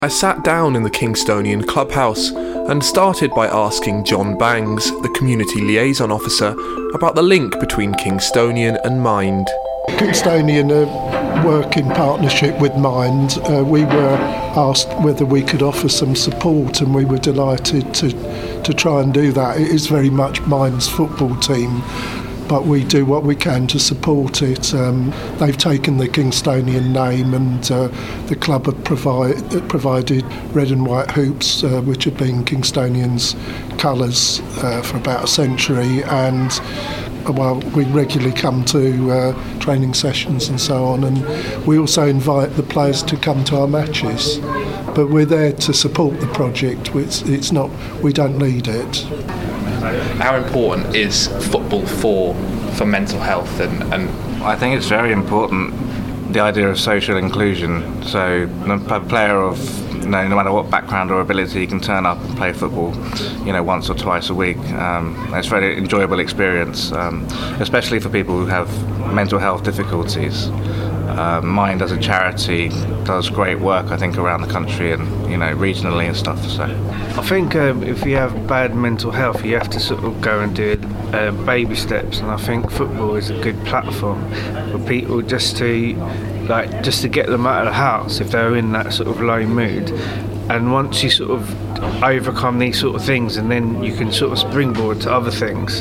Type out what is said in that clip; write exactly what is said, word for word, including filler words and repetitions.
I sat down in the Kingstonian clubhouse and started by asking John Bangs, the community liaison officer, about the link between Kingstonian and Mind. Kingstonian uh, work in partnership with Mind. Uh, we were asked whether we could offer some support, and we were delighted to to try and do that. It is very much Mind's football team, but we do what we can to support it. Um, they've taken the Kingstonian name, and uh, the club have provide, provided red and white hoops, uh, which have been Kingstonian's colours uh, for about a century, and well, we regularly come to uh, training sessions and so on, and we also invite the players to come to our matches. But we're there to support the project. It's, it's not, we don't lead it. How important is football for for mental health? And, and I think it's very important, the idea of social inclusion. So a player of you know, no matter what background or ability can turn up and play football, you know, once or twice a week. Um, it's a very enjoyable experience, um, especially for people who have mental health difficulties. Uh, Mind as a charity does great work, I think, around the country and you know regionally and stuff. So I think um, if you have bad mental health, you have to sort of go and do uh, baby steps, and I think football is a good platform for people just to like just to get them out of the house if they're in that sort of low mood. And once you sort of overcome these sort of things, and then you can sort of springboard to other things.